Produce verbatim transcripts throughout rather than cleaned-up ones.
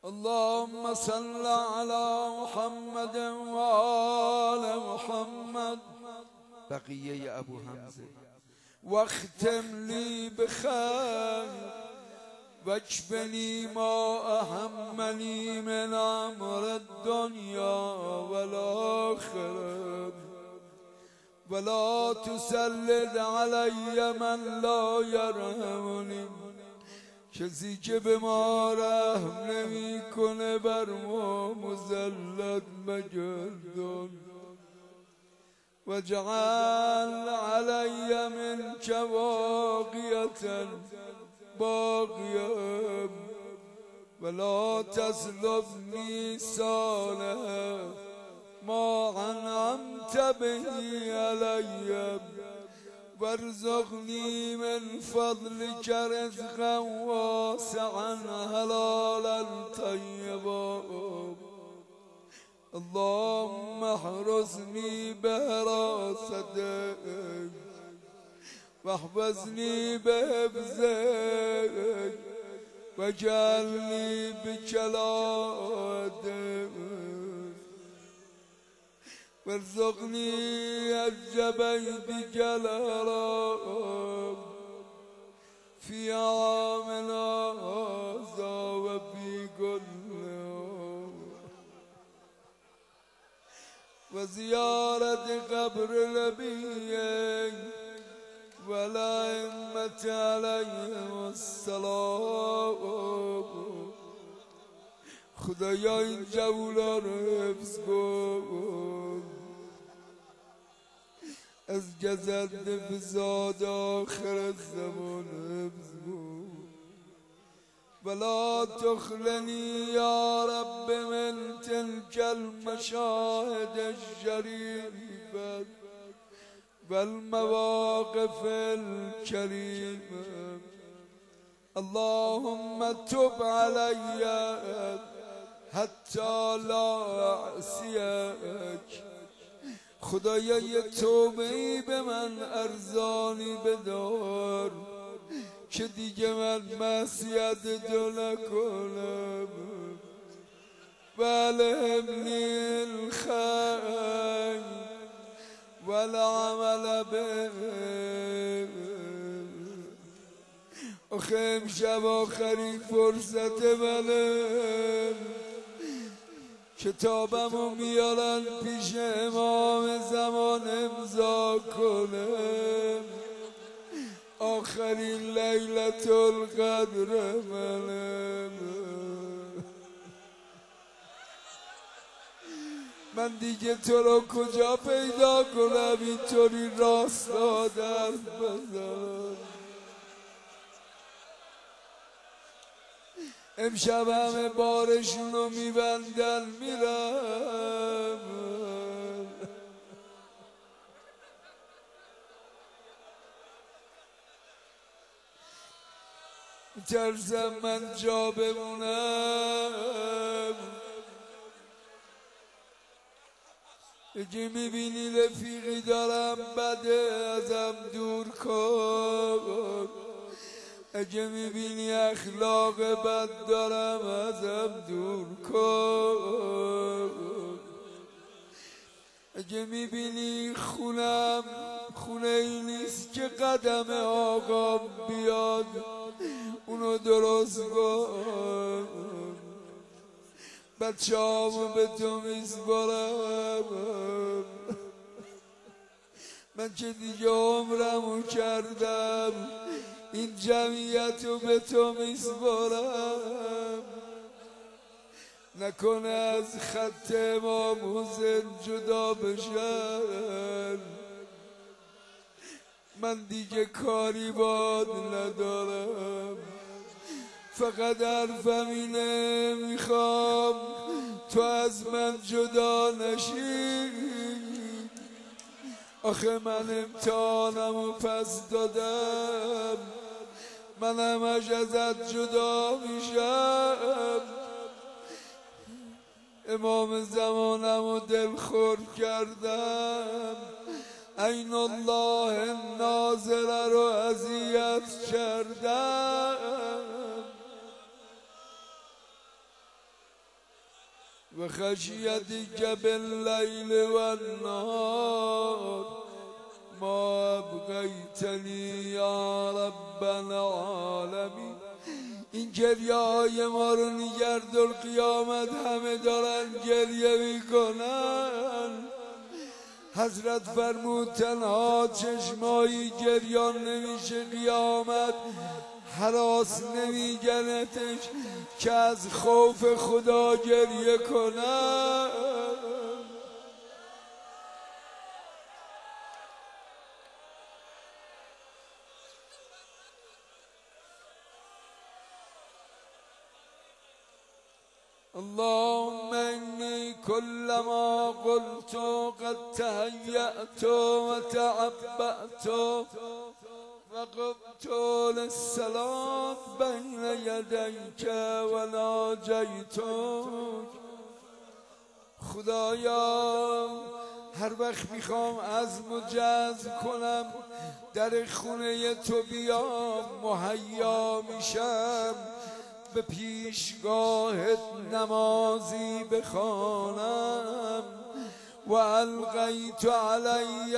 اللهم صل على محمد وآل محمد. بقیه ابو حمزه. واختم لي بخير واجبني ما أهمني من أمر الدنيا والآخرة ولا تسلط علي من لا يرحمني. کسی که به ما رحم نمی کنه بر ما مسلط مگردان. وجعل علی منک واقیة باقیة ولا تسلبنی صالح ما انعمت به علی وارزقني من فضلك رزقا واسعا حلالا طيبا. اللهم احرسني بحراستك واحفظني بحفظك واجعلني بكلاتك وارزقني الجبيت الهرام في عامنا هذا وفي كل يوم وزيارة قبر نبيك والأئمة عليهم السلام. خدایا این جوولا رو حفظ کن از گزنده فساد آخر زمان حفظ کن ولا تخلني يا رب من تلك المشاهد الشريفة والمواقف الكريمة. اللهم تب علي حتی لا اعصیک. خدایا یه توبه ای به من ارزانی بدار که دیگه من معصیت تو نکنم. والهمنی الخیر والعمل به. آخه امشب آخرین فرصت منه کتابمو میارن پیش امام زمان امضا کنه. آخرین لیلت القدر منه. من دیگه تو رو کجا پیدا کنم اینطوری راستا درد بزنم. امشب همه بارشونو میبندن میرم. میترسم من جا بمونم. اگه میبینی رفیقی دارم بده ازم دور کن. اگه میبینی اخلاق بد دارم ازم دور کن. اگه میبینی خونم خونه ای نیست که قدم آقا بیاد اونو درست کن. بچه هامو به تو میسپارم. من که دیگه عمرمو کردم این جمعیت رو به تو میسپارم. نکنه از خط امام حسین جدا بشن. من دیگه کاری باد ندارم. فقط حرفم اینه میخوام تو از من جدا نشی. آخه من امتحانمو پس دادم. من همش ازت جدا میشم. امام زمانمو دلخور کردم. عین الله ناظره رو اذیت کردم. و خشیتک باللیل و النهار ما ابقیتنی یا رب العالمین. این گریه های ما رو نگردار قیامت همه دارن گریه میکنن. حضرت فرمود تنها چشمایی گریان نمیشه قیامت، هراس نمیگنتش که از خوف خدا گریه کنن. اللهم إني كلما قلت قد تهيأت وتعبأت وقفت للصلاة بين يديك وناجيتك. خدایا هر وقت میخوام عزم و جزم کنم در خونه تو بیام مهیا میشم به پیشگاهت نمازی بخوانم. و القیت علی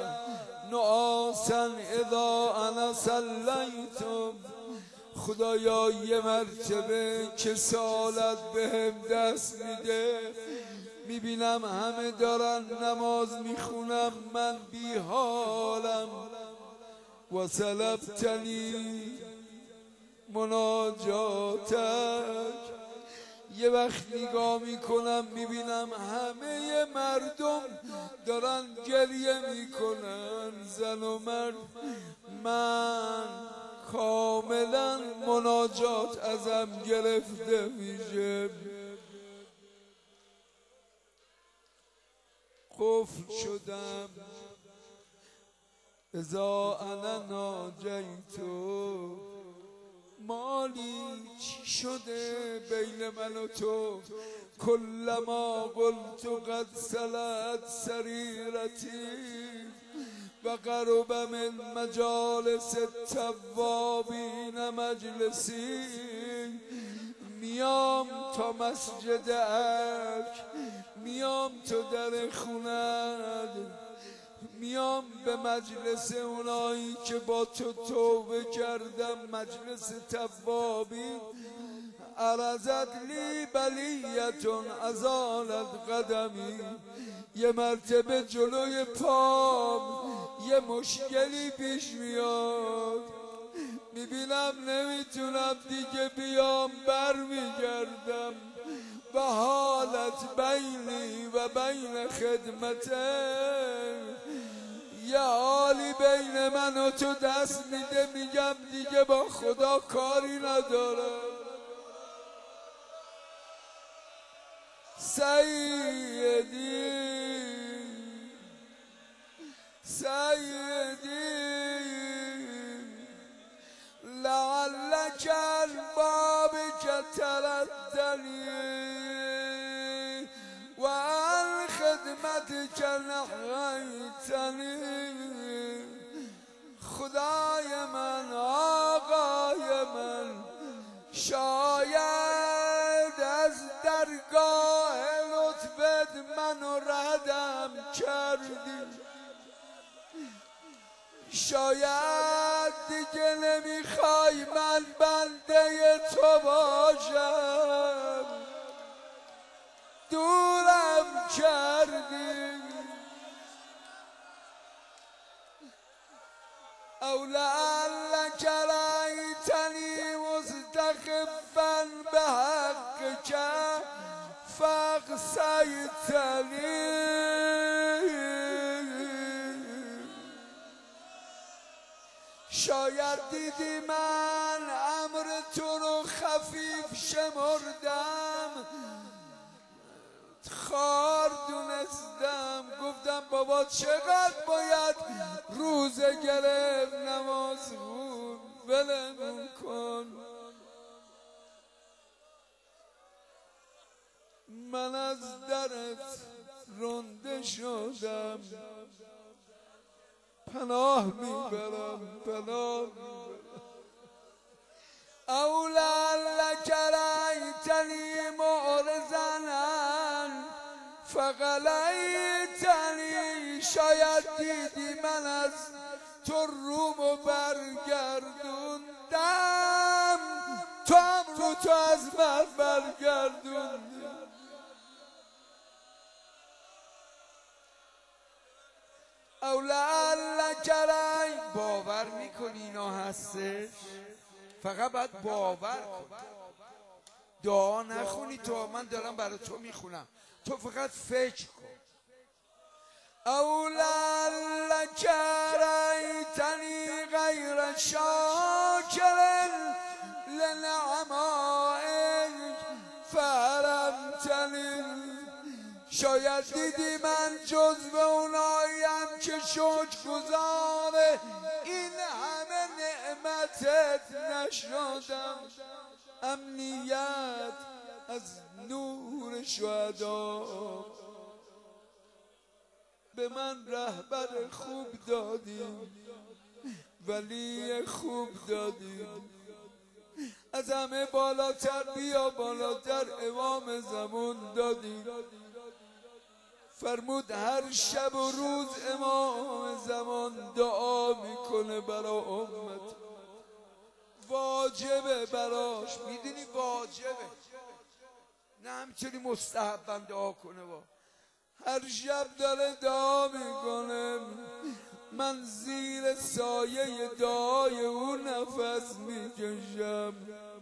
نعاسا اذا انا صلیت. خدایا یه مرتبه که سالت بهم دست میده میبینم همه دارن نماز میخونم من بی حالم. و سلبتنی مناجاتک. یه وقت نگاه میکنم میبینم همه مردم دارن گریه میکنن زن و مرد، من کاملا مناجات ازم گرفته میشه. قفل شدم اذا انا ناجیتو. مالی چی شده بین من و تو؟ کلما قلت قد سلت سریرتی و قرب من مجالس التوابین مجلسی. میام تا مسجد ارک، میام تو در خونت، میام به مجلس اونایی که با تو توبه کردم، مجلس توابین. عرضت لی بلیتون ازالت قدمی. یه مرتبه جلوی پام یه مشکلی پیش میاد، میبینم نمیتونم دیگه بیام برمیگردم و حالت بینی و بین خدمته یه حالی بین من و تو دست میده، میگم دیگه با خدا کاری ندارم. سیدی سیدی لعلک الباب که تردنی و عن خدمت که نحیتنی. خدای من، آقای من، شاید از درگاه لطفت منو ردم کردی، شاید دیگه نمیخوای من بنده تو باشم، دورم کردی. او لعلک رأیتنی مستخفا بحقک فاقصیتنی. شاید دیدی من امر تو رو خفیف شمردم، خار دونستم، گفتم بابا چقدر باید روزه گرفت نماز بود، ولمون کن. من از درت رنده شدم، پناه میبرم، پناه میبرم. او لعلک رأیتنی معرضا فغلیتنی شاید دیدی من از تو رومو برگردوندم، تو هم رو تو از من برگردوندی. اولعلک ری، باور میکنی اینا هستش؟ فقط باید باور کنی، دعا نخونی تو، من دارم برای تو میخونم، تو فقط فکر کن. اولعلک ریتنی غیر شاکر لنعمائک فحرمتنی، شاید دیدی من جزو اوناییم که شکرگزار این همه نعمتت نشدم. امنیت از نور شهدا، به من رهبر خوب دادی، ولی خوب دادی، از همه بالاتر بیا بالاتر امام زمان دادی. فرمود هر شب و روز امام زمان دعا میکنه برای امت، واجبه براش، میدونی واجبه، نه همچنین مستحباً دعا کنه. با هر شب داره دعا میکنه، من زیر سایه دعای اون نفس میکشم.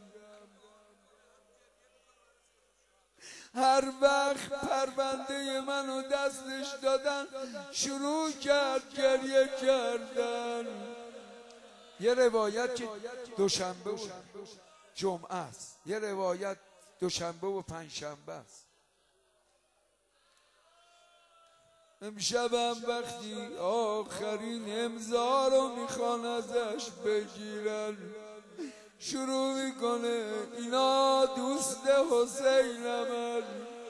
هر وقت پرونده منو دستش دادن شروع کرد گریه کردن. یه روایت که دوشنبه و جمعه است، یه روایت دوشنبه و پنجشنبه است. امشبم وقتی آخرین امضا رو میخوان ازش بگیرن، شروع میکنه اینا دوست حسینمن،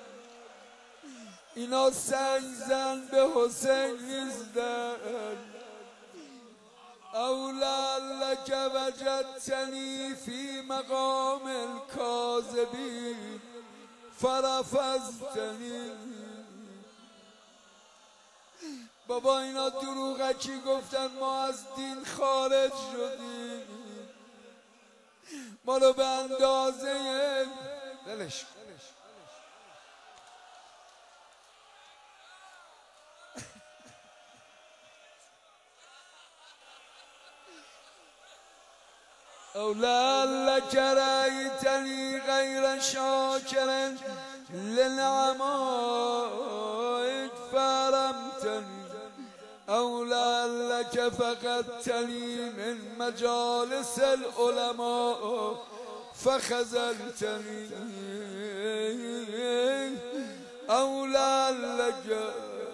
اینا سنگ زن به حسین نیستن. اولعلک وجدتنی فی مقام الکاذبین فرفضتنی. بابا اینا دروغکی گفتن ما از دین خارج شدیم، ما رو به اندازه دلش اولعلک ریتنی غیر شاکر لنعمائک فحرمتنی، اولعلک فقدتنی من مجالس العلماء فخذلتنی، اولعلک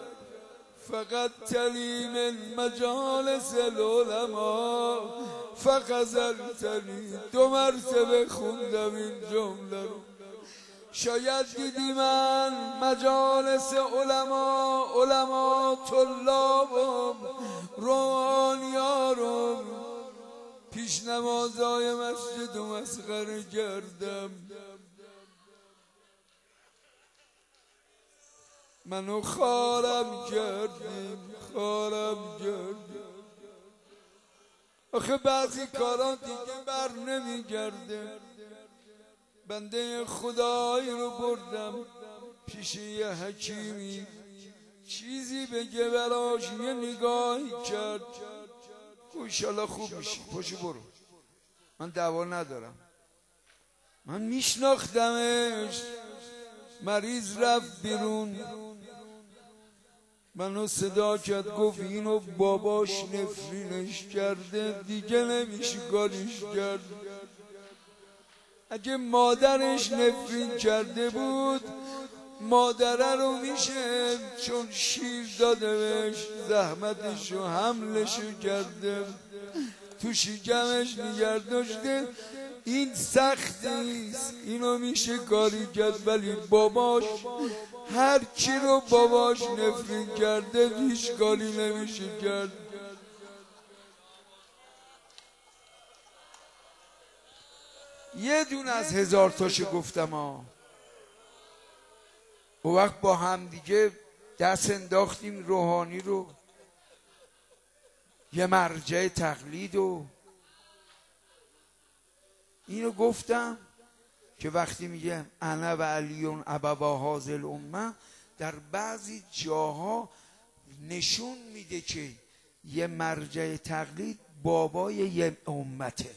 فقدتنی من مجالس العلماء فخذلتنی. دو مرتبه خوندم این جمله رو. شاید دیدی من مجالس علما، علما طلابم، روحانیارم، پیش نمازای مسجد و مسخره کردم. منو خارم کردیم، خارم کردیم. آخه بعضی کارا دیگه بر نمیگرده. بنده خدایی رو بردم پیش یه حکیمی، چیزی بگه براش، یه نگاهی کرد، انشالله خوب میشی، پاشو برو، من دعوا ندارم. من میشناختمش. مریض رفت بیرون، منو صدا کرد، گفت اینو باباش نفرینش کرده، دیگه نمیشه کارش کرد. اگه مادرش نفرین کرده بود مادره رو میشه، چون شیر داده بهش، زحمتش و حملشو کرده، تو شکمش نگه داشته. این سخت نیست، اینو میشه کاری کرد. ولی باباش، هر کی رو باباش نفرین کرده هیچ کاری نمیشه کرد. یه دون از هزار تاشو گفتم ها. و وقت با هم دیگه دست انداختیم روحانی رو، یه مرجع تقلید. و اینو گفتم که وقتی میگه انا و علیون ابوا هذه الامه، در بعضی جاها نشون میده که یه مرجع تقلید بابای یه امته.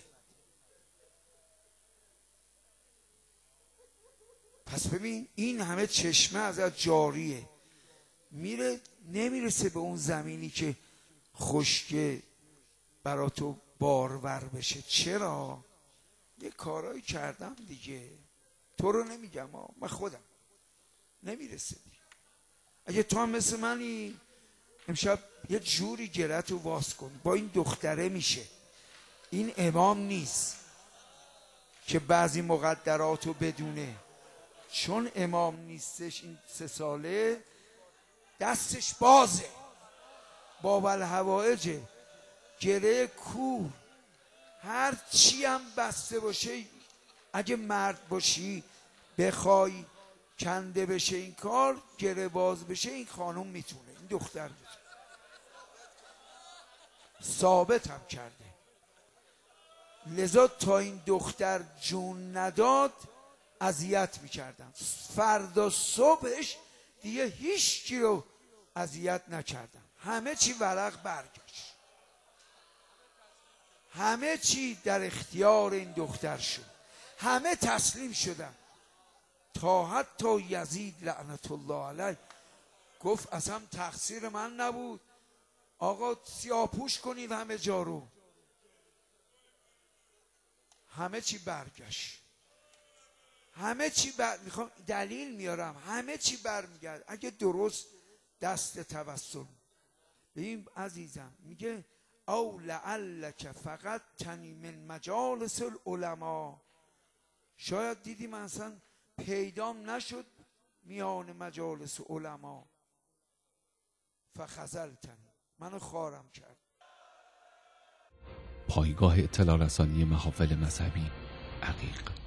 پس ببین این همه چشمه ازت جاریه، میره نمیرسه به اون زمینی که خشکه برا تو بارور بشه. چرا؟ یه کارایی کردم دیگه، تو رو نمیگم ها، من خودم نمیرسه دیگه. اگه تو هم مثل منی امشب یه جوری گرت رو واس کن، با این دختره میشه. این امام نیست که بعضی مقدرات رو بدونه، چون امام نیستش این سه ساله دستش بازه، باب الحوائجه، گره کور، هر چی هم بسته باشه اگه مرد باشی بخوای کنده بشه این کار، گره باز بشه، این خانم میتونه، این دختر میتونه. ثابت هم کرده. لذا تا این دختر جون نداد اذیت میکردن. فردا صبحش دیگه هیچ کی رو اذیت نکردن، همه چی ورق برگشت، همه چی در اختیار این دختر شد، همه تسلیم شدن. تا حتی یزید لعنت الله علیه گفت اصلا تقصیر من نبود، آقا سیاپوش کنید همه جا رو. همه چی برگشت، همه چی بر... میخوام دلیل میارم، همه چی برمیگرد اگه درست دست توسل. ببین عزیزم میگه او لعلک فقط تنی من مجالس العلماء، شاید دیدی من اصلا پیدام نشد میان مجالس علما، فخذلتنی، منو خارم کرد. پایگاه اطلاع رسانی محافل مذهبی عقیق.